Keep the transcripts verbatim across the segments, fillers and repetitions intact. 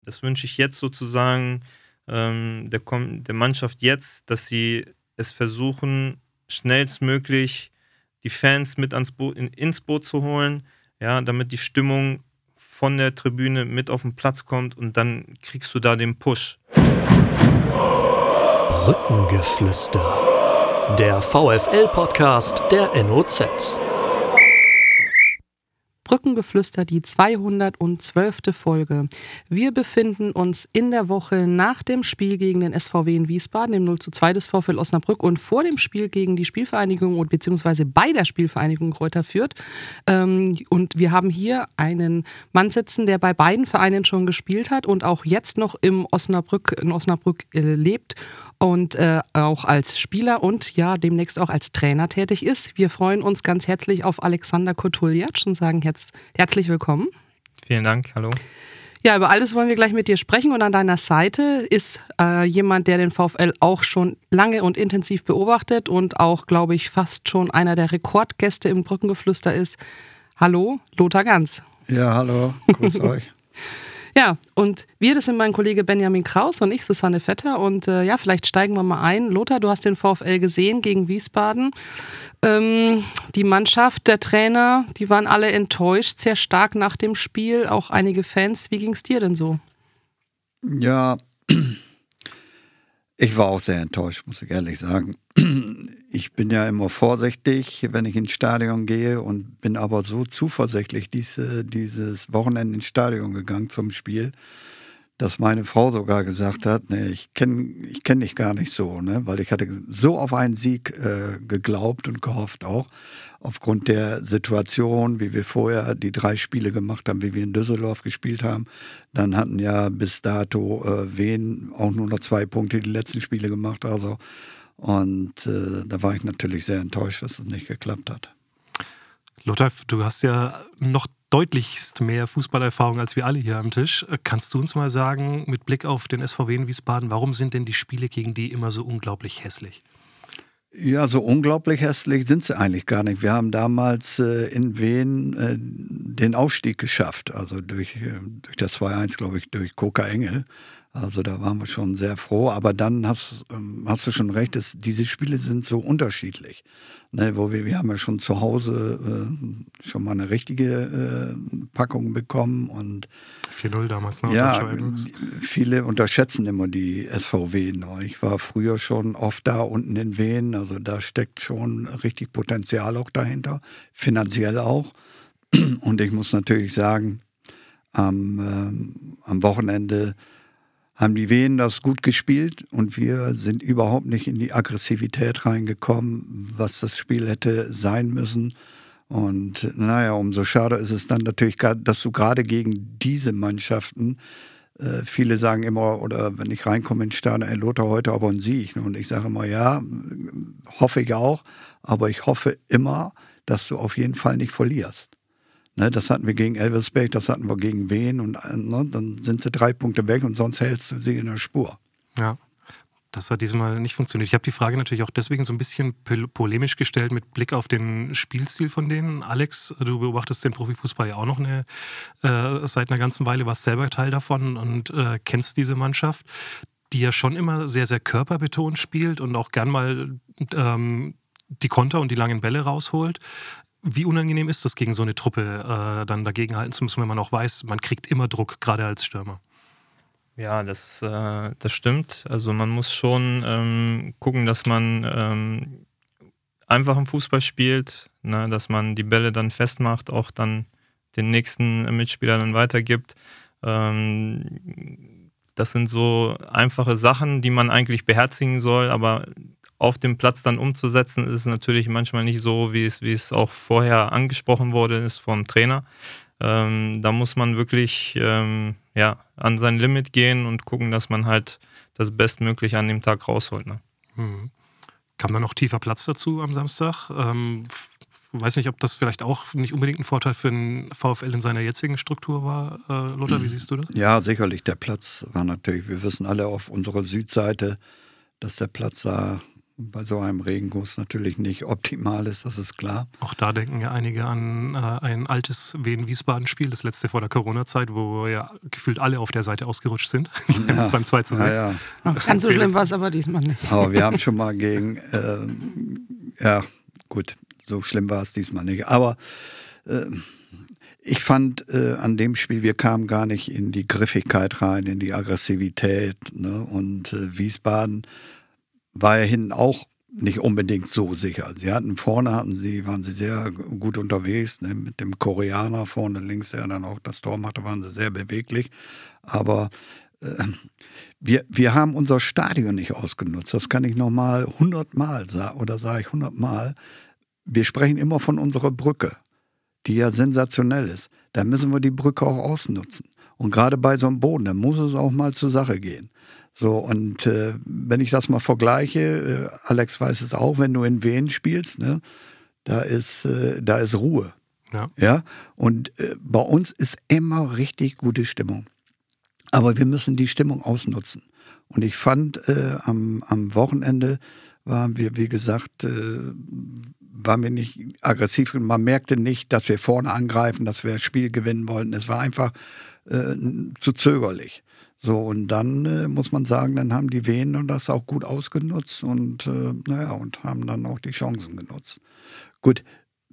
Das wünsche ich jetzt sozusagen ähm, der, Kom der Mannschaft jetzt, dass sie es versuchen, schnellstmöglich die Fans mit ans Bo in, ins Boot zu holen, ja, damit die Stimmung von der Tribüne mit auf den Platz kommt und dann kriegst du da den Push. Brückengeflüster, der VfL-Podcast der N O Z. Brückengeflüster, die zweihundertzwölfte Folge. Wir befinden uns in der Woche nach dem Spiel gegen den S V W in Wiesbaden, dem null zu zwei des VfL Osnabrück, und vor dem Spiel gegen die Spielvereinigung und beziehungsweise bei der Spielvereinigung Greuther Fürth. Ähm, und wir haben hier einen Mann sitzen, der bei beiden Vereinen schon gespielt hat und auch jetzt noch im Osnabrück, in Osnabrück äh, lebt und äh, auch als Spieler und ja demnächst auch als Trainer tätig ist. Wir freuen uns ganz herzlich auf Alexander Kotuliac und sagen herz herzlich willkommen. Vielen Dank, hallo. Ja, über alles wollen wir gleich mit dir sprechen, und an deiner Seite ist äh, jemand, der den VfL auch schon lange und intensiv beobachtet und auch, glaube ich, fast schon einer der Rekordgäste im Brückengeflüster ist. Hallo, Lothar Ganz. Ja, hallo, grüß euch. Ja, und wir, das sind mein Kollege Benjamin Kraus und ich, Susanne Vetter. Und äh, ja, vielleicht steigen wir mal ein. Lothar, du hast den VfL gesehen gegen Wiesbaden. Ähm, die Mannschaft, der Trainer, die waren alle enttäuscht, sehr stark nach dem Spiel. Auch einige Fans. Wie ging es dir denn so? Ja, ich war auch sehr enttäuscht, muss ich ehrlich sagen. Ich bin ja immer vorsichtig, wenn ich ins Stadion gehe, und bin aber so zuversichtlich diese, dieses Wochenende ins Stadion gegangen zum Spiel, dass meine Frau sogar gesagt hat, nee, ich kenne ich kenn dich gar nicht so, ne? Weil ich hatte so auf einen Sieg äh, geglaubt und gehofft auch, aufgrund der Situation, wie wir vorher die drei Spiele gemacht haben, wie wir in Düsseldorf gespielt haben. Dann hatten ja bis dato äh, Wien auch nur noch zwei Punkte die letzten Spiele gemacht, also und äh, da war ich natürlich sehr enttäuscht, dass es nicht geklappt hat. Lothar, du hast ja noch deutlichst mehr Fußballerfahrung als wir alle hier am Tisch. Kannst du uns mal sagen, mit Blick auf den S V W in Wiesbaden, warum sind denn die Spiele gegen die immer so unglaublich hässlich? Ja, so unglaublich hässlich sind sie eigentlich gar nicht. Wir haben damals äh, in Wien äh, den Aufstieg geschafft, also durch, äh, durch das zwei eins, glaube ich, durch Koka Engel. Also da waren wir schon sehr froh, aber dann hast, ähm, hast du schon recht, dass diese Spiele sind so unterschiedlich. Ne, wo wir, wir haben ja schon zu Hause äh, schon mal eine richtige äh, Packung bekommen und vier null damals, ne? Ja, viele unterschätzen immer die S V W. Ne? Ich war früher schon oft da unten in Wien, also da steckt schon richtig Potenzial auch dahinter, finanziell auch. Und ich muss natürlich sagen, am, ähm, am Wochenende haben die Wehen das gut gespielt und wir sind überhaupt nicht in die Aggressivität reingekommen, was das Spiel hätte sein müssen. Und naja, umso schade ist es dann natürlich, dass du gerade gegen diese Mannschaften, äh, viele sagen immer, oder wenn ich reinkomme in Stadion, ey Lothar, heute aber ein Sieg. Und ich sage immer, ja, hoffe ich auch, aber ich hoffe immer, dass du auf jeden Fall nicht verlierst. Ne, das hatten wir gegen Elversberg, das hatten wir gegen Wien und ne, dann sind sie drei Punkte weg und sonst hältst du sie in der Spur. Ja, das hat diesmal nicht funktioniert. Ich habe die Frage natürlich auch deswegen so ein bisschen polemisch gestellt mit Blick auf den Spielstil von denen. Alex, du beobachtest den Profifußball ja auch noch eine, äh, seit einer ganzen Weile, warst selber Teil davon und äh, kennst diese Mannschaft, die ja schon immer sehr, sehr körperbetont spielt und auch gern mal ähm, die Konter und die langen Bälle rausholt. Wie unangenehm ist das, gegen so eine Truppe äh, dann dagegenhalten zu müssen, wenn man auch weiß, man kriegt immer Druck, gerade als Stürmer? Ja, das, äh, das stimmt. Also man muss schon ähm, gucken, dass man ähm, einfach im Fußball spielt, ne, dass man die Bälle dann festmacht, auch dann den nächsten Mitspieler dann weitergibt. Ähm, das sind so einfache Sachen, die man eigentlich beherzigen soll, aber auf dem Platz dann umzusetzen, ist es natürlich manchmal nicht so, wie es, wie es auch vorher angesprochen wurde, ist vom Trainer. Ähm, da muss man wirklich ähm, ja, an sein Limit gehen und gucken, dass man halt das Bestmögliche an dem Tag rausholt. Ne? Hm. Kam da noch tiefer Platz dazu am Samstag? Ähm, weiß nicht, ob das vielleicht auch nicht unbedingt ein Vorteil für den VfL in seiner jetzigen Struktur war. Äh, Lothar, wie siehst du das? Ja, sicherlich. Der Platz war natürlich, wir wissen alle auf unserer Südseite, dass der Platz da bei so einem Regenguss natürlich nicht optimal ist, das ist klar. Auch da denken ja einige an äh, ein altes Wien-Wiesbaden-Spiel, das letzte vor der Corona-Zeit, wo ja gefühlt alle auf der Seite ausgerutscht sind, ja. beim zwei zu sechs. Ja, ja. Ach, ganz so schlimm war es aber diesmal nicht. Aber wir haben schon mal gegen, äh, ja gut, so schlimm war es diesmal nicht. Aber äh, ich fand äh, an dem Spiel, wir kamen gar nicht in die Griffigkeit rein, in die Aggressivität. Ne? Und äh, Wiesbaden war ja hinten auch nicht unbedingt so sicher. Sie hatten vorne, hatten sie, waren sie sehr gut unterwegs, ne? Mit dem Koreaner vorne links, der dann auch das Tor machte, waren sie sehr beweglich. Aber äh, wir, wir haben unser Stadion nicht ausgenutzt. Das kann ich nochmal hundertmal sagen, oder sage ich hundertmal. Wir sprechen immer von unserer Brücke, die ja sensationell ist. Da müssen wir die Brücke auch ausnutzen. Und gerade bei so einem Boden, da muss es auch mal zur Sache gehen. So, und äh, wenn ich das mal vergleiche, äh, Alex weiß es auch, wenn du in Wien spielst, ne, da ist, äh, da ist Ruhe. Ja. Ja? Und äh, bei uns ist immer richtig gute Stimmung. Aber wir müssen die Stimmung ausnutzen. Und ich fand, äh, am, am Wochenende waren wir, wie gesagt, äh, waren wir nicht aggressiv. Man merkte nicht, dass wir vorne angreifen, dass wir das Spiel gewinnen wollten. Es war einfach äh, zu zögerlich. So, und dann äh, muss man sagen, dann haben die Wiener das auch gut ausgenutzt und, äh, naja, und haben dann auch die Chancen genutzt. Gut,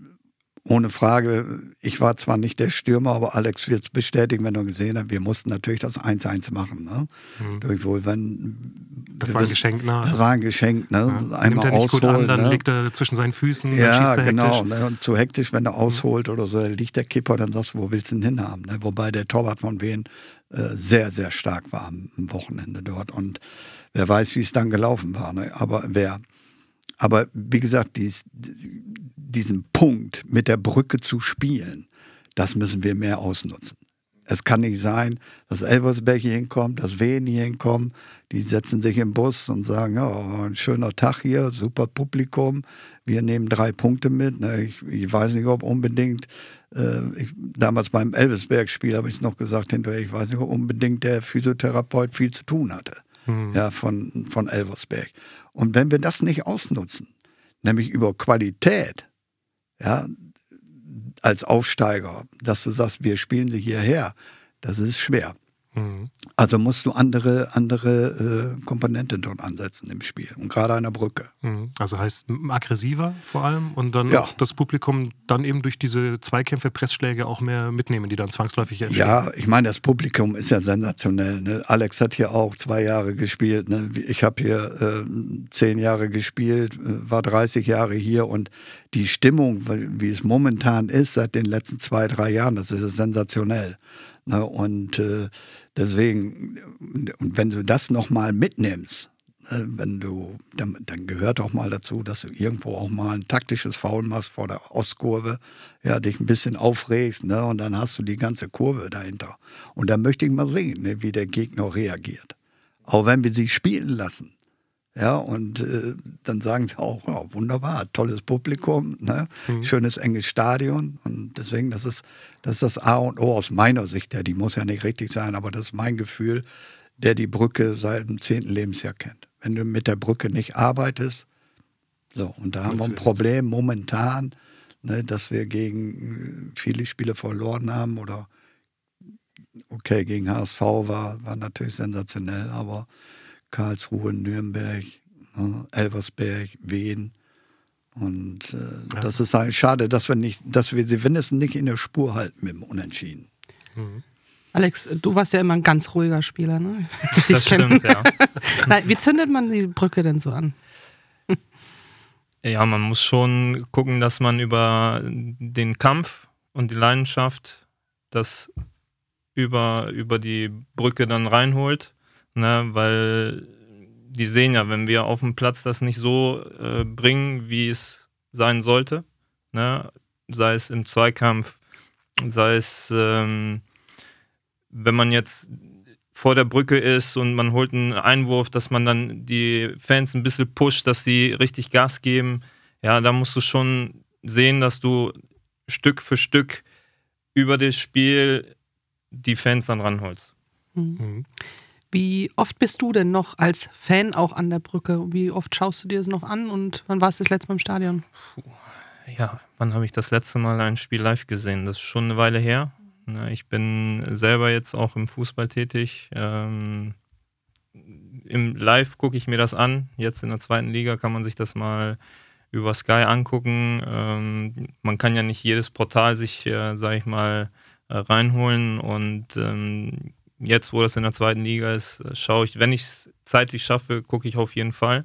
ohne Frage, ich war zwar nicht der Stürmer, aber Alex wird es bestätigen, wenn er gesehen hat, wir mussten natürlich das eins eins machen. Ne? Mhm. Durch wohl, wenn, das war ein Geschenk, ne? Das war ein Geschenk, ne? Ja. Einmal nimmt er nicht ausholen, gut an, dann ne? legt er zwischen seinen Füßen, dann ja, schießt er genau, hektisch. Ne? Und zu hektisch, wenn er ausholt oder so, dann liegt der Kipper, dann sagst du, wo willst du ihn hinhaben? Ne? Wobei der Torwart von Wien äh, sehr, sehr stark war am, am Wochenende dort. Und wer weiß, wie es dann gelaufen war. Ne? Aber wer, aber wie gesagt, dies, diesen Punkt mit der Brücke zu spielen, das müssen wir mehr ausnutzen. Es kann nicht sein, dass Elversberg hier hinkommt, dass Wien hier hinkommen, die setzen sich im Bus und sagen, ja, ein schöner Tag hier, super Publikum, wir nehmen drei Punkte mit. Ich, ich weiß nicht, ob unbedingt, äh, ich, damals beim Elversberg-Spiel habe ich es noch gesagt hinterher, ich weiß nicht, ob unbedingt der Physiotherapeut viel zu tun hatte, mhm. ja, von, von Elversberg. Und wenn wir das nicht ausnutzen, nämlich über Qualität, ja, als Aufsteiger, dass du sagst, wir spielen sie hierher, das ist schwer. Mhm. Also musst du andere, andere äh, Komponenten dort ansetzen im Spiel und gerade an der Brücke. Mhm. Also heißt aggressiver vor allem und dann ja. auch das Publikum dann eben durch diese Zweikämpfe, Pressschläge auch mehr mitnehmen, die dann zwangsläufig entstehen. Ja, ich meine, das Publikum ist ja sensationell. Ne? Alex hat hier auch zwei Jahre gespielt. Ne? Ich habe hier äh, zehn Jahre gespielt, äh, war dreißig Jahre hier und die Stimmung, wie es momentan ist, seit den letzten zwei, drei Jahren, das ist sensationell. Ne? Und äh, deswegen, und wenn du das nochmal mitnimmst, äh, wenn du, dann, dann gehört auch mal dazu, dass du irgendwo auch mal ein taktisches Foul machst vor der Ostkurve, ja, dich ein bisschen aufregst, ne? Und dann hast du die ganze Kurve dahinter. Und da möchte ich mal sehen, ne, wie der Gegner reagiert. Auch wenn wir sie spielen lassen. Ja, und äh, dann sagen sie auch, ja, wunderbar, tolles Publikum, ne? Mhm. Schönes, enges Stadion. Und deswegen, das ist, das ist das A und O aus meiner Sicht. Ja, die muss ja nicht richtig sein, aber das ist mein Gefühl, der die Brücke seit dem zehnten Lebensjahr kennt. Wenn du mit der Brücke nicht arbeitest, so, und da haben wir ein Problem momentan, ne, dass wir gegen viele Spiele verloren haben oder, okay, gegen H S V war, war natürlich sensationell, aber Karlsruhe, Nürnberg, ne, Elversberg, Wien. Und äh, ja. das ist halt schade, dass wir nicht, dass wir sie wenigstens nicht in der Spur halten mit dem Unentschieden. Mhm. Alex, du warst ja immer ein ganz ruhiger Spieler, ne? Das stimmt, ja. Nein, wie zündet man die Brücke denn so an? Ja, man muss schon gucken, dass man über den Kampf und die Leidenschaft das über, über die Brücke dann reinholt. Ne, weil die sehen ja, wenn wir auf dem Platz das nicht so äh, bringen, wie es sein sollte, ne, sei es im Zweikampf, sei es, ähm, wenn man jetzt vor der Brücke ist und man holt einen Einwurf, dass man dann die Fans ein bisschen pusht, dass die richtig Gas geben. Ja, da musst du schon sehen, dass du Stück für Stück über das Spiel die Fans dann ranholst. Mhm. Wie oft bist du denn noch als Fan auch an der Brücke? Wie oft schaust du dir es noch an und wann warst du das letzte Mal im Stadion? Ja, wann habe ich das letzte Mal ein Spiel live gesehen? Das ist schon eine Weile her. Ich bin selber jetzt auch im Fußball tätig. Ähm, im Live gucke ich mir das an. Jetzt in der zweiten Liga kann man sich das mal über Sky angucken. Ähm, man kann ja nicht jedes Portal sich, äh, sag ich mal, äh, reinholen. Und ähm, jetzt, wo das in der zweiten Liga ist, schaue ich, wenn ich es zeitlich schaffe, gucke ich auf jeden Fall.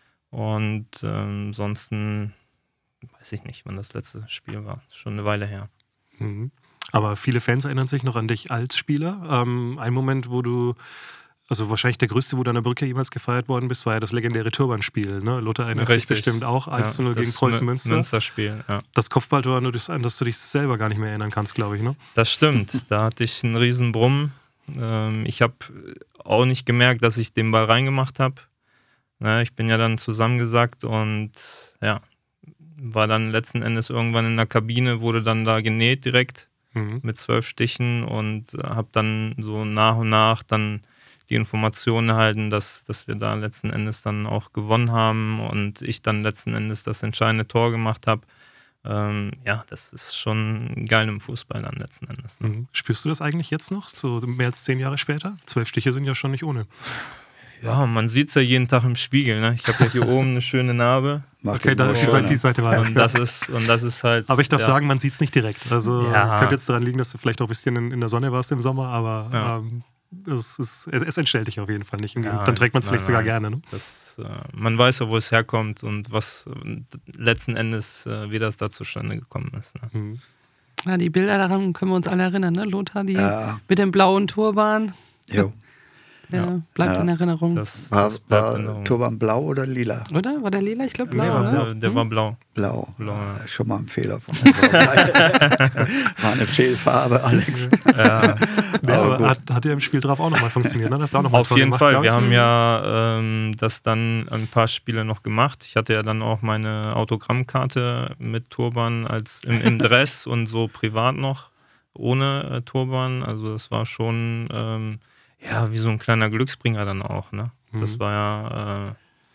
Und ähm, ansonsten weiß ich nicht, wann das letzte Spiel war. Schon eine Weile her. Mhm. Aber viele Fans erinnern sich noch an dich als Spieler. Ähm, ein Moment, wo du, also wahrscheinlich der größte, wo du an der Brücke jemals gefeiert worden bist, war ja das legendäre Turbanspiel. Ne? Lothar erinnert sich bestimmt auch, eins zu null ja, gegen Preußen Münster. Münsterspiel, ja. Das Kopfballtor, an das du dich selber gar nicht mehr erinnern kannst, glaube ich, ne? Das stimmt, da hatte ich einen riesen Brummen. Ähm, ich habe auch nicht gemerkt, dass ich den Ball reingemacht habe. Ne, ich bin ja dann zusammengesackt und ja, war dann letzten Endes irgendwann in der Kabine, wurde dann da genäht direkt. Mhm. Mit zwölf Stichen und äh, habe dann so nach und nach dann die Informationen erhalten, dass, dass wir da letzten Endes dann auch gewonnen haben und ich dann letzten Endes das entscheidende Tor gemacht habe. Ähm, ja, das ist schon geil im Fußball dann letzten Endes. Ne? Mhm. Spürst du das eigentlich jetzt noch, so mehr als zehn Jahre später? Zwölf Stiche sind ja schon nicht ohne. Ja, man sieht es ja jeden Tag im Spiegel. Ne? Ich habe ja hier oben eine schöne Narbe. Okay, da die Seite, die Seite war und das ist Und das ist halt. Aber ich darf ja. sagen, man sieht es nicht direkt. Also ja. könnte jetzt daran liegen, dass du vielleicht auch ein bisschen in, in der Sonne warst im Sommer, aber ja. ähm, es, ist, es, es entstellt dich auf jeden Fall nicht. Ja, dann trägt man es vielleicht sogar gerne. Ne? Das, äh, man weiß ja, wo es herkommt und was äh, letzten Endes, äh, wie das da zustande gekommen ist. Ne? Mhm. Ja, die Bilder daran können wir uns alle erinnern, ne? Lothar, die ja. mit dem blauen Turban. Jo. Der ja. bleibt ja. in Erinnerung. Das, war das war Turban blau oder lila? Oder? War der lila? Ich glaube blau, nee, war oder? blau. Der hm? war blau. Blau. blau ja. Das ist schon mal ein Fehler von unserer Seite. War eine Fehlfarbe, Alex. Ja. Ja, aber hat, hat ja im Spiel drauf auch nochmal funktioniert, ne? Das ist auch noch mal Auf jeden gemacht, Fall. Wir haben ja ähm, das dann ein paar Spiele noch gemacht. Ich hatte ja dann auch meine Autogrammkarte mit Turban als im, im Dress und so privat noch ohne äh, Turban. Also das war schon ähm, ja wie so ein kleiner Glücksbringer dann auch. Ne? Mhm. Das war ja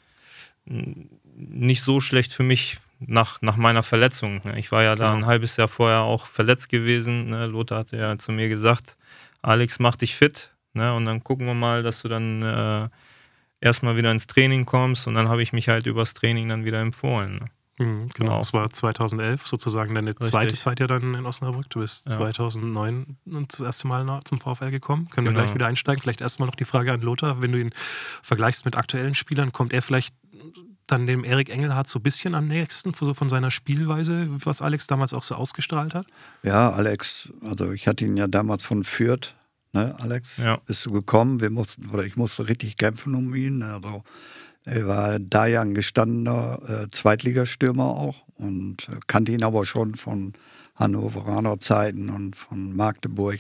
äh, nicht so schlecht für mich nach, nach meiner Verletzung. Ne? Ich war ja da genau. ein halbes Jahr vorher auch verletzt gewesen. Ne? Lothar hatte ja zu mir gesagt, Alex, mach dich fit, ne? Und dann gucken wir mal, dass du dann äh, erstmal wieder ins Training kommst und dann habe ich mich halt übers Training dann wieder empfohlen. Ne? Mhm, genau, das war zweitausendelf sozusagen deine Richtig. zweite Zeit ja dann in Osnabrück. Du bist ja. zweitausendneun das erste Mal zum VfL gekommen. Können genau. wir gleich wieder einsteigen. Vielleicht erstmal noch die Frage an Lothar, wenn du ihn vergleichst mit aktuellen Spielern, kommt er vielleicht dann dem Erik Engelhardt so ein bisschen am nächsten, so von seiner Spielweise, was Alex damals auch so ausgestrahlt hat? Ja, Alex, also ich hatte ihn ja damals von Fürth, ne, Alex, ja. bist du gekommen, wir mussten, oder ich musste richtig kämpfen um ihn, also er war da ja ein gestandener äh, Zweitligastürmer auch und äh, kannte ihn aber schon von Hannoveraner Zeiten und von Magdeburg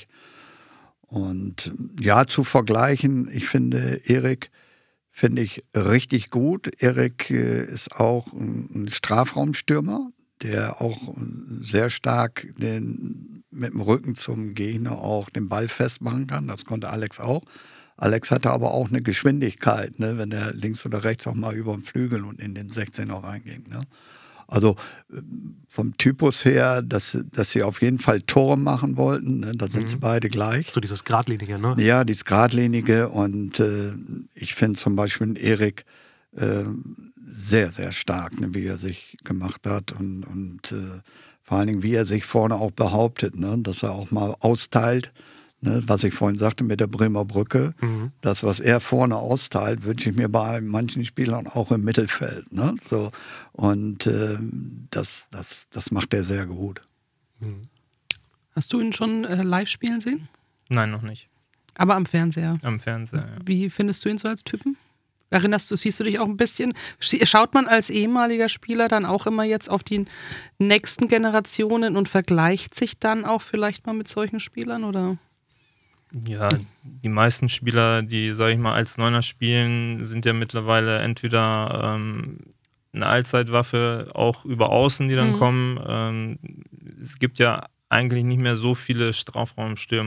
und ja, zu vergleichen, ich finde Erik Finde ich richtig gut. Erik äh, ist auch ein, ein Strafraumstürmer, der auch sehr stark den, mit dem Rücken zum Gegner auch den Ball festmachen kann. Das konnte Alex auch. Alex hatte aber auch eine Geschwindigkeit, ne, wenn er links oder rechts auch mal über den Flügel und in den sechzehner reinging. Ne. Also vom Typus her, dass, dass sie auf jeden Fall Tore machen wollten, ne? Da sind mhm. sie beide gleich. So dieses Gradlinige, ne? Ja, dieses Gradlinige und äh, ich finde zum Beispiel Erik äh, sehr, sehr stark, ne? Wie er sich gemacht hat und, und äh, vor allen Dingen, wie er sich vorne auch behauptet, ne? Dass er auch mal austeilt. Ne, was ich vorhin sagte mit der Bremer Brücke, mhm. das, was er vorne austeilt, wünsche ich mir bei manchen Spielern auch im Mittelfeld. Ne? So, und äh, das, das, das macht er sehr gut. Mhm. Hast du ihn schon äh, live spielen sehen? Nein, noch nicht. Aber am Fernseher? Am Fernseher, ja. Wie findest du ihn so als Typen? Erinnerst du, siehst du dich auch ein bisschen, schaut man als ehemaliger Spieler dann auch immer jetzt auf die nächsten Generationen und vergleicht sich dann auch vielleicht mal mit solchen Spielern, oder? Ja, die meisten Spieler, die, sag ich mal, als Neuner spielen, sind ja mittlerweile entweder ähm, eine Allzeitwaffe, auch über Außen, die dann mhm. kommen. Ähm, es gibt ja eigentlich nicht mehr so viele Strafraumstürmer.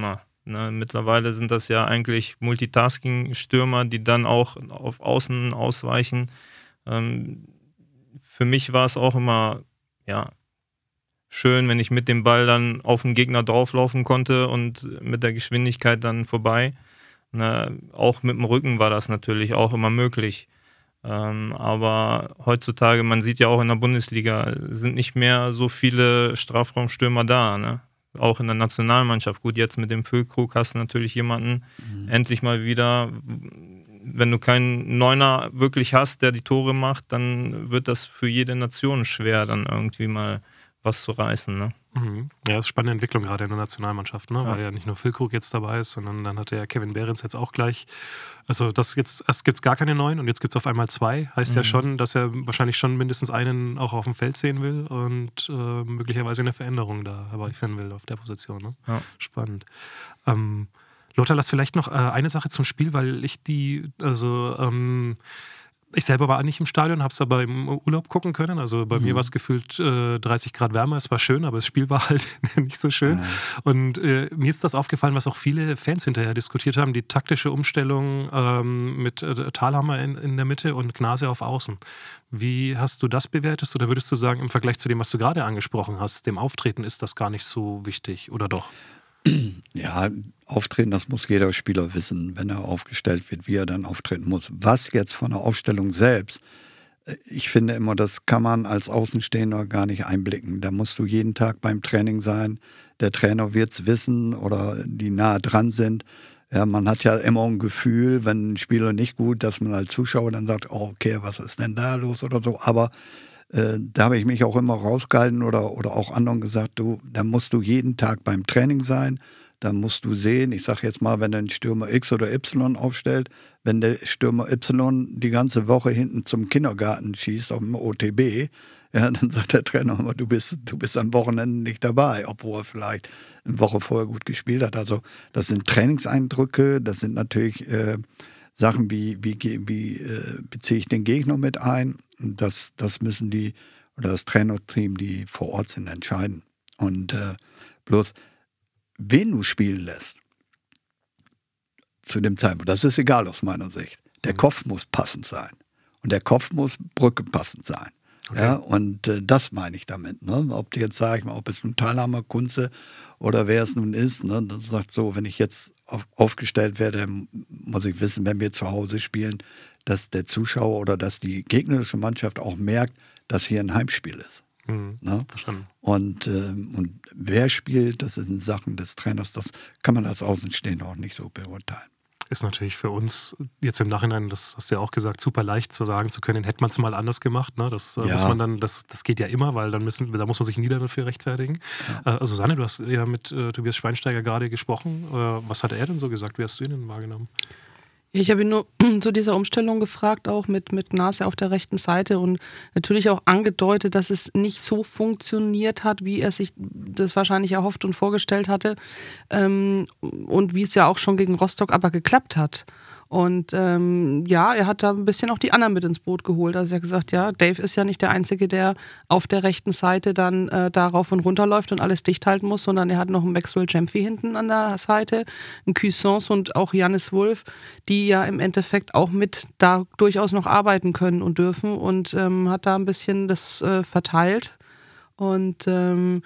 Ne, mittlerweile sind das ja eigentlich Multitasking-Stürmer, die dann auch auf Außen ausweichen. Ähm, für mich war es auch immer ja, schön, wenn ich mit dem Ball dann auf den Gegner drauflaufen konnte und mit der Geschwindigkeit dann vorbei. Ne, auch mit dem Rücken war das natürlich auch immer möglich. Ähm, aber heutzutage, man sieht ja auch in der Bundesliga, sind nicht mehr so viele Strafraumstürmer da, ne? Auch in der Nationalmannschaft. Gut, jetzt mit dem Füllkrug hast du natürlich jemanden, mhm. endlich mal wieder, wenn du keinen Neuner wirklich hast, der die Tore macht, dann wird das für jede Nation schwer, dann irgendwie mal was zu reißen. Ne? Mhm. Ja, das ist eine spannende Entwicklung gerade in der Nationalmannschaft, ne? Ja. Weil ja nicht nur Füllkrug jetzt dabei ist, sondern dann hat ja Kevin Behrens jetzt auch gleich, also das jetzt, erst gibt es gar keine neuen und jetzt gibt es auf einmal zwei. Heißt mhm. ja schon, dass er wahrscheinlich schon mindestens einen auch auf dem Feld sehen will und äh, möglicherweise eine Veränderung da herbeiführen will auf der Position. Ne? Ja. Spannend. Ähm, Lothar, lass vielleicht noch äh, eine Sache zum Spiel, weil ich die, also ähm, ich selber war nicht im Stadion, habe es aber im Urlaub gucken können. Also bei mhm. mir war es gefühlt äh, dreißig Grad wärmer. Es war schön, aber das Spiel war halt nicht so schön. Mhm. Und äh, mir ist das aufgefallen, was auch viele Fans hinterher diskutiert haben, die taktische Umstellung ähm, mit äh, Thalhammer in, in der Mitte und Gnase auf Außen. Wie hast du das bewertet? Oder würdest du sagen, im Vergleich zu dem, was du gerade angesprochen hast, dem Auftreten ist das gar nicht so wichtig oder doch? Ja, auftreten, das muss jeder Spieler wissen, wenn er aufgestellt wird, wie er dann auftreten muss. Was jetzt von der Aufstellung selbst, ich finde immer, das kann man als Außenstehender gar nicht einblicken. Da musst du jeden Tag beim Training sein. Der Trainer wird es wissen oder die nahe dran sind. Ja, man hat ja immer ein Gefühl, wenn ein Spieler nicht gut, dass man als Zuschauer dann sagt, oh, okay, was ist denn da los oder so. Aber äh, da habe ich mich auch immer rausgehalten oder, oder auch anderen gesagt, du, da musst du jeden Tag beim Training sein. Da musst du sehen, ich sage jetzt mal, wenn ein Stürmer X oder Y aufstellt, wenn der Stürmer Y die ganze Woche hinten zum Kindergarten schießt auf dem O T B, ja, dann sagt der Trainer immer, du bist, du bist am Wochenende nicht dabei, obwohl er vielleicht eine Woche vorher gut gespielt hat. Also das sind Trainingseindrücke, das sind natürlich äh, Sachen wie, wie, wie äh, beziehe ich den Gegner mit ein. Das, das müssen die, oder das Trainerteam, die vor Ort sind, entscheiden. Und äh, bloß, wen du spielen lässt, zu dem Zeitpunkt, das ist egal aus meiner Sicht. Der Kopf muss passend sein. Und der Kopf muss brückenpassend sein. Okay. Ja, und äh, das meine ich damit. Ne? Ob du jetzt, sag ich mal, ob es nun Thalhammer, Kunze oder wer es nun ist, ne? Dann sagt so, wenn ich jetzt auf, aufgestellt werde, muss ich wissen, wenn wir zu Hause spielen, dass der Zuschauer oder dass die gegnerische Mannschaft auch merkt, dass hier ein Heimspiel ist. Mhm, ne? Verstanden. Und, ähm, und wer spielt, das sind Sachen des Trainers, das kann man als Außenstehender auch nicht so beurteilen. Ist natürlich für uns jetzt im Nachhinein, das hast du ja auch gesagt, super leicht zu sagen zu können, hätte man es mal anders gemacht. Ne? Das äh, ja. muss man dann, das, das geht ja immer, weil dann müssen, da muss man sich nie dafür rechtfertigen. Ja. Äh, also Sanne, du hast ja mit äh, Tobias Schweinsteiger gerade gesprochen. Äh, was hat er denn so gesagt? Wie hast du ihn denn wahrgenommen? Ich habe ihn nur zu dieser Umstellung gefragt, auch mit, mit Gnase auf der rechten Seite und natürlich auch angedeutet, dass es nicht so funktioniert hat, wie er sich das wahrscheinlich erhofft und vorgestellt hatte ähm, und wie es ja auch schon gegen Rostock aber geklappt hat. Und ähm, ja, er hat da ein bisschen auch die anderen mit ins Boot geholt. Also er hat gesagt, ja, Dave ist ja nicht der Einzige, der auf der rechten Seite dann äh, da rauf und runter läuft und alles dicht halten muss, sondern er hat noch einen Maxwell Champy hinten an der Seite, einen Cuisance und auch Jannis Wolf, die ja im Endeffekt auch mit da durchaus noch arbeiten können und dürfen und ähm, hat da ein bisschen das äh, verteilt. Und ähm,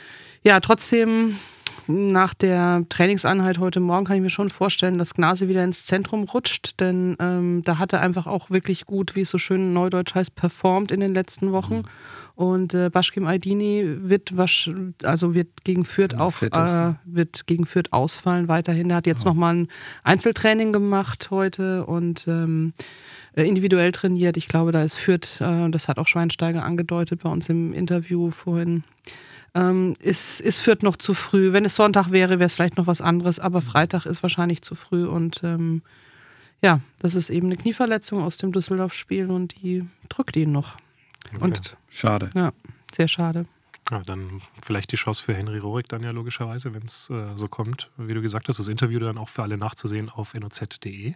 ja, trotzdem... Nach der Trainingseinheit heute Morgen kann ich mir schon vorstellen, dass Gnase wieder ins Zentrum rutscht, denn ähm, da hat er einfach auch wirklich gut, wie es so schön neudeutsch heißt, performt in den letzten Wochen. Und äh, Başkim Aydini wird, wasch, also wird gegen Fürth auch äh, wird gegen Fürth ausfallen weiterhin. Der hat jetzt oh. nochmal ein Einzeltraining gemacht heute und ähm, individuell trainiert. Ich glaube, da ist Fürth, äh, das hat auch Schweinsteiger angedeutet bei uns im Interview vorhin, Ähm, ist, ist Fürth noch zu früh. Wenn es Sonntag wäre, wäre es vielleicht noch was anderes, aber Freitag ist wahrscheinlich zu früh und ähm, ja, das ist eben eine Knieverletzung aus dem Düsseldorf-Spiel und die drückt ihn noch. Okay. Und, schade. Ja, sehr schade. Ja, dann vielleicht die Chance für Henry Rohrig dann ja logischerweise, wenn es äh, so kommt. Wie du gesagt hast, das Interview dann auch für alle nachzusehen auf N O Z punkt de.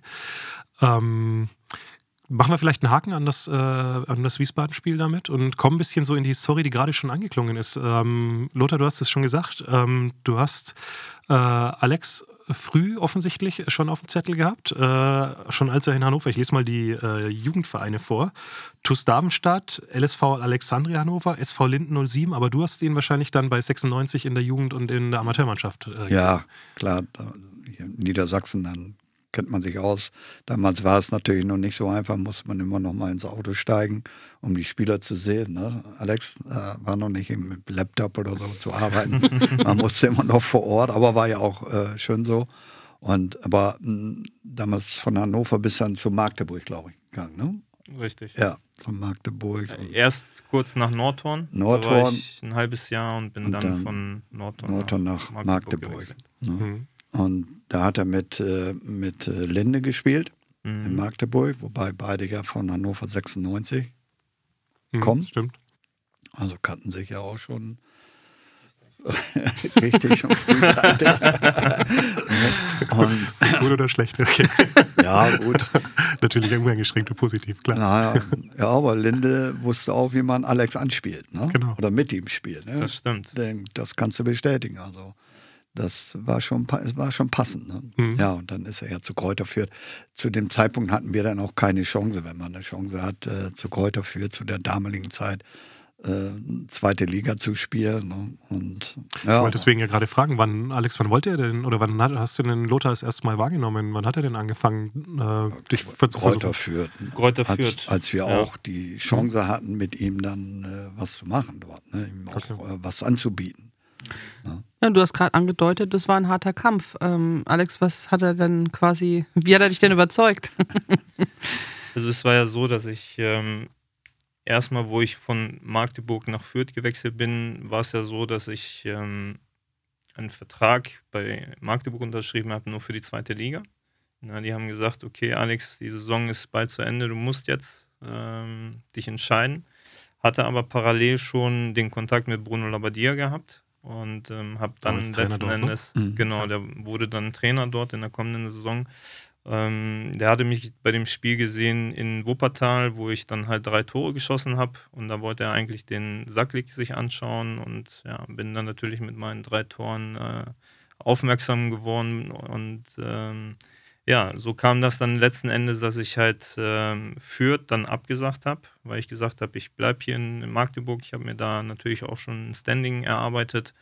Ähm, Machen wir vielleicht einen Haken an das, äh, an das Wiesbaden-Spiel damit und kommen ein bisschen so in die Story, die gerade schon angeklungen ist. Ähm, Lothar, du hast es schon gesagt, ähm, du hast äh, Alex früh offensichtlich schon auf dem Zettel gehabt, äh, schon als er in Hannover, ich lese mal die äh, Jugendvereine vor, T U S Darmstadt, L S V Alexandria Hannover, S V Linden null sieben, aber du hast ihn wahrscheinlich dann bei sechsundneunzig in der Jugend und in der Amateurmannschaft äh, gesehen. Ja, klar, hier in Niedersachsen, dann kennt man sich aus. Damals war es natürlich noch nicht so einfach, musste man immer noch mal ins Auto steigen, um die Spieler zu sehen. Ne? Alex äh, war noch nicht im Laptop oder so zu arbeiten. Man musste immer noch vor Ort, aber war ja auch äh, schön so. Und aber mh, damals von Hannover bis dann zu Magdeburg, glaube ich, gegangen. Ne? Richtig. Ja, zu Magdeburg. Äh, Erst kurz nach Nordhorn. Nordhorn. Da war ich ein halbes Jahr und bin und dann, dann von Nordhorn, Nordhorn nach, nach Magdeburg. Magdeburg ne? Mhm. Und da hat er mit, äh, mit äh, Linde gespielt mhm. in Magdeburg, wobei beide ja von Hannover sechsundneunzig Mhm, kommen. Stimmt. Also kannten sich ja auch schon richtig schon frühzeitig. Und, Ist das gut oder schlecht? Okay. ja, gut. Natürlich uneingeschränkt und positiv, klar. Naja, ja, aber Linde wusste auch, wie man Alex anspielt. Ne? Genau. Oder mit ihm spielt. Ne? Das stimmt. Den, das kannst du bestätigen. Also das war schon, es war schon passend. Ne? Mhm. Ja, und dann ist er ja zu Kräuter Fürth. Zu dem Zeitpunkt hatten wir dann auch keine Chance, wenn man eine Chance hat, äh, zu Kräuter Fürth zu der damaligen Zeit äh, zweite Liga zu spielen. Ne? Und, ja, Ich wollte deswegen ja gerade fragen, wann, Alex, wann wollte er denn, oder wann hat, hast du den Lothar das erste Mal wahrgenommen? Wann hat er denn angefangen, äh, dich zu Kräuter versuchen? Fürth. Kräuter Als, Fürth. als wir Ja. auch die Chance hatten, mit ihm dann äh, was zu machen dort, ne? ihm auch Okay. äh, was anzubieten. Ja, du hast gerade angedeutet, das war ein harter Kampf. Ähm, Alex, was hat er denn quasi, wie hat er dich denn überzeugt? Also es war ja so, dass ich ähm, erstmal, wo ich von Magdeburg nach Fürth gewechselt bin, war es ja so, dass ich ähm, einen Vertrag bei Magdeburg unterschrieben habe, nur für die zweite Liga. Na, die haben gesagt, okay Alex, die Saison ist bald zu Ende, du musst jetzt ähm, dich entscheiden. Hatte aber parallel schon den Kontakt mit Bruno Labbadia gehabt und ähm, habe dann Damals Trainer letzten dort, ne? Endes, Mhm. genau, Ja. der wurde dann Trainer dort in der kommenden Saison. Ähm, der hatte mich bei dem Spiel gesehen in Wuppertal, wo ich dann halt drei Tore geschossen habe und da wollte er eigentlich den Sacklick sich anschauen und ja, bin dann natürlich mit meinen drei Toren äh, aufmerksam geworden und ähm, ja, so kam das dann letzten Endes, dass ich halt ähm, Fürth dann abgesagt habe, weil ich gesagt habe, ich bleibe hier in Magdeburg. Ich habe mir da natürlich auch schon ein Standing erarbeitet.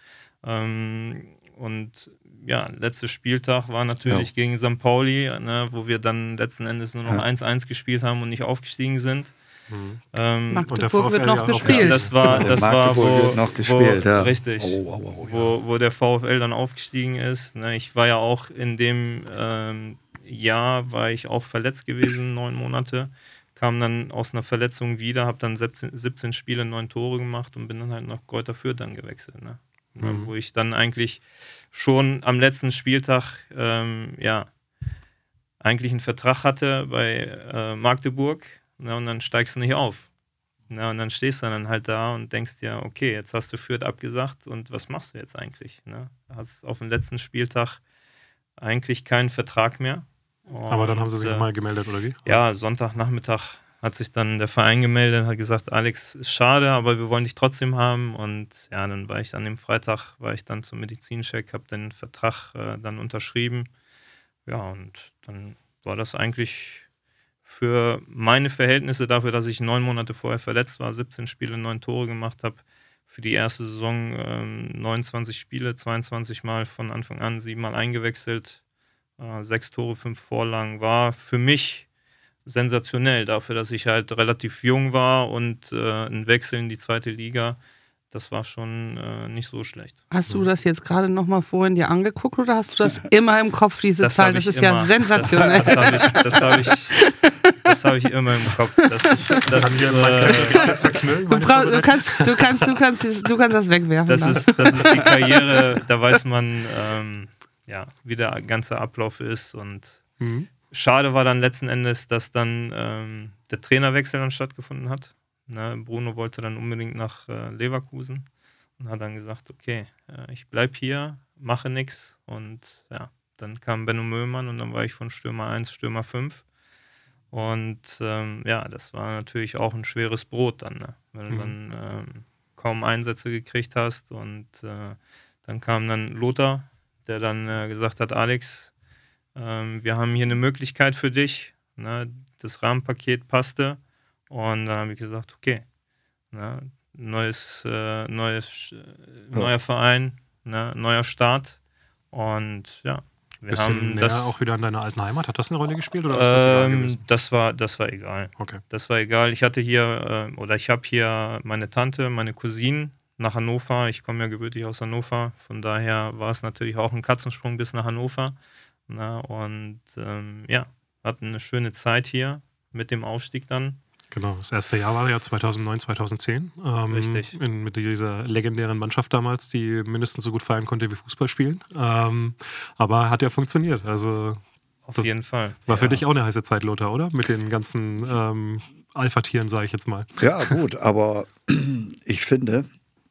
Ähm, und ja, letzter Spieltag war natürlich Ja. gegen Sankt Pauli, ne, wo wir dann letzten Endes nur noch Ja. eins eins gespielt haben und nicht aufgestiegen sind. Mhm. Ähm, Magdeburg Und der wird VfL noch ja auch- gespielt. ja, das war, Genau, das war Magdeburg wo, wird noch gespielt, wo, ja. richtig, Oh, oh, oh, ja. wo, wo der VfL dann aufgestiegen ist. Ne, ich war ja auch in dem ähm, Jahr, war ich auch verletzt gewesen, neun Monate. Kam dann aus einer Verletzung wieder, habe dann siebzehn, siebzehn Spiele, neun Tore gemacht und bin dann halt nach Kräuter Fürth dann gewechselt. Ne? Ja, Mhm. wo ich dann eigentlich schon am letzten Spieltag ähm, ja, eigentlich einen Vertrag hatte bei äh, Magdeburg, ne, und dann steigst du nicht auf. Na, und dann stehst du dann halt da und denkst dir, okay, jetzt hast du Fürth abgesagt und was machst du jetzt eigentlich? Ne? Du hast auf dem letzten Spieltag eigentlich keinen Vertrag mehr. Aber dann haben sie Und, sich äh, nochmal gemeldet, oder wie? Ja, Sonntagnachmittag hat sich dann der Verein gemeldet und hat gesagt, Alex, ist schade, aber wir wollen dich trotzdem haben. Und ja, dann war ich an dem Freitag, war ich dann zum Medizincheck, habe den Vertrag äh, dann unterschrieben. Ja, und dann war das eigentlich für meine Verhältnisse, dafür, dass ich neun Monate vorher verletzt war, siebzehn Spiele, neun Tore gemacht habe, für die erste Saison ähm, neunundzwanzig Spiele, zweiundzwanzig Mal von Anfang an, sieben Mal eingewechselt, äh, sechs Tore, fünf Vorlagen, war für mich sensationell dafür, dass ich halt relativ jung war und äh, ein Wechsel in die zweite Liga, das war schon äh, nicht so schlecht. Hast du das jetzt gerade nochmal vorhin dir angeguckt oder hast du das immer im Kopf, diese Das Zahl? hab Das ich ist ja immer. sensationell. Das, das habe ich, das hab ich, das hab ich immer im Kopf. Das, das, Kann hier mein Zettel äh, gerade zerknüllen? Du, meine brauch, du, Vorbereitung? kannst, du, kannst, du, kannst, du kannst das wegwerfen. das, dann. ist, das ist die Karriere, da weiß man, ähm, ja, wie der ganze Ablauf ist. Und Mhm. schade war dann letzten Endes, dass dann ähm, der Trainerwechsel dann stattgefunden hat. Ne, Bruno wollte dann unbedingt nach äh, Leverkusen und hat dann gesagt, okay, äh, ich bleib hier, mache nichts. Und ja, dann kam Benno Möhlmann und dann war ich von Stürmer eins, Stürmer fünf. Und ähm, ja, das war natürlich auch ein schweres Brot dann, ne? Wenn du Mhm. dann ähm, kaum Einsätze gekriegt hast. Und äh, dann kam dann Lothar, der dann äh, gesagt hat, Alex, ähm, wir haben hier eine Möglichkeit für dich. Ne? Das Rahmenpaket passte. Und dann habe ich gesagt, okay, ne? neues, äh, neues, äh, neuer Verein, ne? Neuer Start. Und ja, wir Bisschen haben näher das auch wieder an deiner alten Heimat. Hat das eine Rolle gespielt oder ist das egal ähm, gewesen? das war, das war egal. Okay. Das war egal. Ich hatte hier, äh, oder ich habe hier meine Tante, meine Cousinen nach Hannover. Ich komme ja gebürtig aus Hannover. Von daher war es natürlich auch ein Katzensprung bis nach Hannover. Na, und ähm, ja, hatten eine schöne Zeit hier mit dem Aufstieg dann. Genau, das erste Jahr war ja zweitausendneun, zweitausendzehn. Ähm, Richtig. In, mit dieser legendären Mannschaft damals, die mindestens so gut feiern konnte wie Fußball spielen. Ähm, aber hat ja funktioniert. Also Auf das jeden Fall. war für Ja. dich auch eine heiße Zeit, Lothar, oder? Mit den ganzen ähm, Alpha-Tieren, sage ich jetzt mal. Ja, gut, aber ich finde,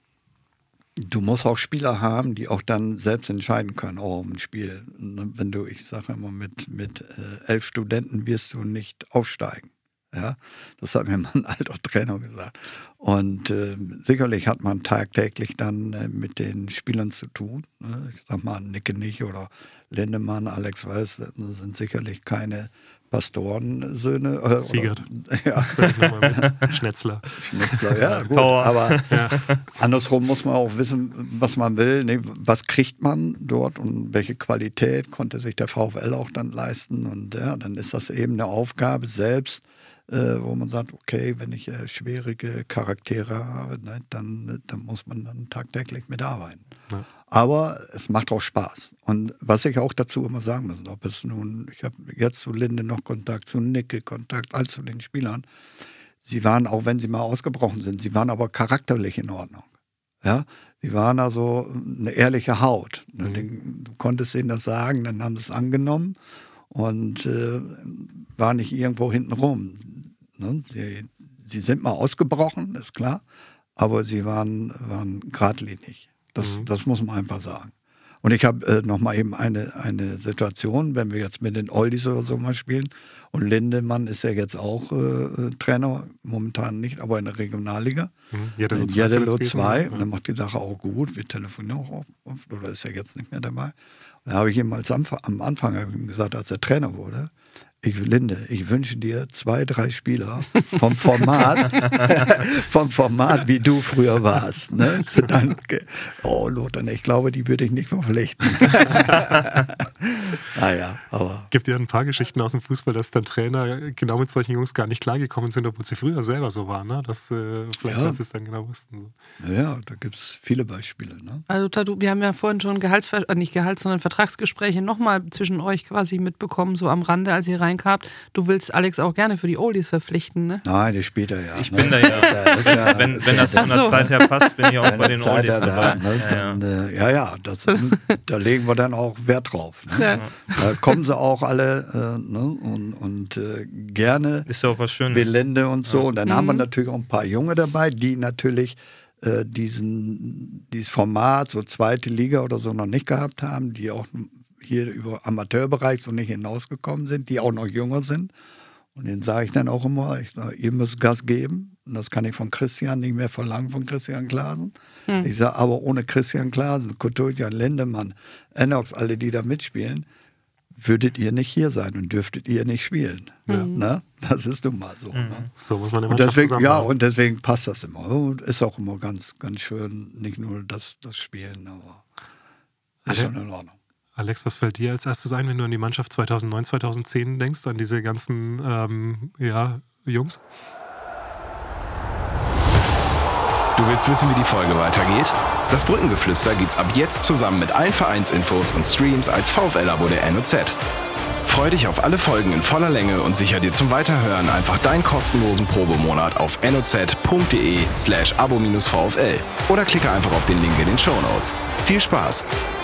du musst auch Spieler haben, die auch dann selbst entscheiden können, auch im Spiel. Wenn du, ich sage immer, mit, mit äh, elf Studenten wirst du nicht aufsteigen. Ja, das hat mir mal ein alter Trainer gesagt. Und äh, sicherlich hat man tagtäglich dann äh, mit den Spielern zu tun. Ne? Ich sag mal, Nickenich oder Lindemann, Alex Weiß, das sind sicherlich keine Pastorensöhne. Äh, Siegert. Oder, ja, Sag ich nochmal mit. Schnetzler. Schnitzler, ja, gut. Power. Aber Ja. andersrum muss man auch wissen, was man will. Ne? Was kriegt man dort und welche Qualität konnte sich der VfL auch dann leisten. Und ja, dann ist das eben eine Aufgabe selbst, äh, wo man sagt, okay, wenn ich äh, schwierige Charaktere habe, ne, dann, dann muss man dann tagtäglich mitarbeiten. Ja. Aber es macht auch Spaß. Und was ich auch dazu immer sagen muss, ob es nun, ich habe jetzt zu Linde noch Kontakt, zu Nicke Kontakt, als zu den Spielern. Sie waren, auch wenn sie mal ausgebrochen sind, sie waren aber charakterlich in Ordnung. Ja, sie waren also eine ehrliche Haut. Mhm. Du konntest ihnen das sagen, dann haben sie es angenommen und äh, war nicht irgendwo hinten rum. Ne? Sie, sie sind mal ausgebrochen, ist klar, aber sie waren, waren geradlinig. Das, mhm. das muss man einfach sagen. Und ich habe äh, noch mal eben eine, eine Situation, wenn wir jetzt mit den Oldies oder so mal spielen. Und Lindemann ist ja jetzt auch äh, Trainer, momentan nicht, aber in der Regionalliga. Mhm. Jeddelo zwei. Und er macht die Sache auch gut. Wir telefonieren auch oft, oder ist er jetzt nicht mehr dabei. Und da habe ich ihm als Anfang, am Anfang habe ich ihm gesagt, als er Trainer wurde, ich, Linde, ich wünsche dir zwei, drei Spieler vom Format, vom Format, wie du früher warst. Ne? Für dein, oh, Lothar, ich glaube, die würde ich nicht verpflichten. Naja, aber. Gibt ja ein paar Geschichten aus dem Fußball, dass dann Trainer genau mit solchen Jungs gar nicht klargekommen sind, obwohl sie früher selber so waren, ne? Dass äh, vielleicht Ja. dass sie es dann genau wussten. So. Ja, da gibt es viele Beispiele. Ne? Also Tadu, wir haben ja vorhin schon Gehaltsver äh, nicht Gehalts, sondern Vertragsgespräche nochmal zwischen euch quasi mitbekommen, so am Rande, als ihr reinkamt. Du willst Alex auch gerne für die Oldies verpflichten, ne? Nein, der spielt er ja. Ich ne? bin da ja. Das ist ja, das ist ja wenn, wenn das von der Ach so. Zeit her passt, bin ich auch Wenn bei der den Zeit Oldies da, dabei. ne, Ja, dann, ja. äh, ja, ja, das, da legen wir dann auch Wert drauf. Ne? Ja. Da kommen sie auch alle äh, ne? und, und äh, gerne Ist ja auch was Schönes. Belände und so. Und dann Mhm. haben wir natürlich auch ein paar Junge dabei, die natürlich äh, diesen, dieses Format, so zweite Liga oder so, noch nicht gehabt haben, die auch hier über Amateurbereich so nicht hinausgekommen sind, die auch noch jünger sind. Und denen sage ich dann auch immer, ich sage, ihr müsst Gas geben. Und das kann ich von Christian nicht mehr verlangen, von Christian Klaasen. Hm. Ich sage, aber ohne Christian Klaasen, Kutuja, Lindemann, Enox, alle, die da mitspielen, würdet ihr nicht hier sein und dürftet ihr nicht spielen. Ja. Ne? Das ist nun mal so. Mhm. Ne? So muss man immer Und deswegen, ja, und deswegen passt das immer. Und ist auch immer ganz, ganz schön, nicht nur das, das Spielen, aber ist Ale- schon in Ordnung. Alex, was fällt dir als erstes ein, wenn du an die Mannschaft zweitausendneun, zweitausendzehn denkst, an diese ganzen ähm, ja, Jungs? Du willst wissen, wie die Folge weitergeht? Das Brückengeflüster gibt's ab jetzt zusammen mit allen Vereinsinfos und Streams als VfL-Abo der N O Z. Freu dich auf alle Folgen in voller Länge und sicher dir zum Weiterhören einfach deinen kostenlosen Probemonat auf noz.de slash abo-vfl oder klicke einfach auf den Link in den Shownotes. Viel Spaß!